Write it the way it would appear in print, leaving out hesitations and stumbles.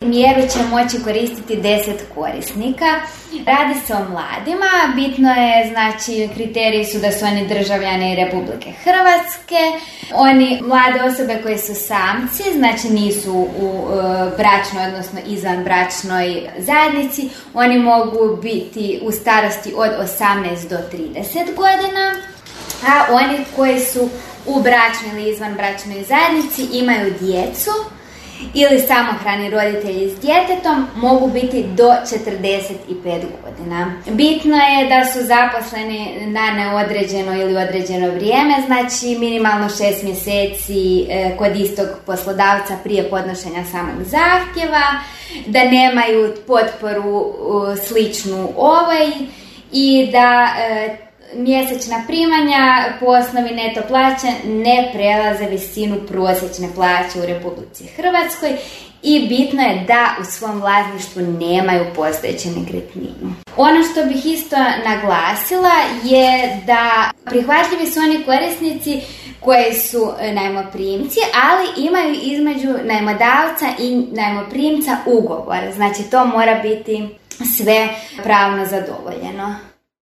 mjeru će moći koristiti 10 korisnika. Radi se o mladima, bitno je, znači, kriteriji su da su oni državljani Republike Hrvatske, oni mlade osobe koji su samci, znači nisu u bračnoj, odnosno izvanbračnoj zajednici, oni mogu biti u starosti od 18 do 30 godina, a oni koji su u bračnoj ili izvanbračnoj zajednici imaju djecu ili samohrani roditelji s djetetom mogu biti do 45 godina. Bitno je da su zaposleni na neodređeno ili određeno vrijeme, znači minimalno 6 mjeseci kod istog poslodavca prije podnošenja samog zahtjeva, da nemaju potporu sličnu ovoj i da mjesečna primanja po osnovi neto plaće ne prelaze visinu prosječne plaće u Republici Hrvatskoj i bitno je da u svom vlasništvu nemaju postojeću nekretninu. Ono što bih isto naglasila je da prihvatljivi su oni korisnici koji su najmoprimci, ali imaju između najmodavca i najmoprimca ugovor. Znači to mora biti sve pravno zadovoljeno.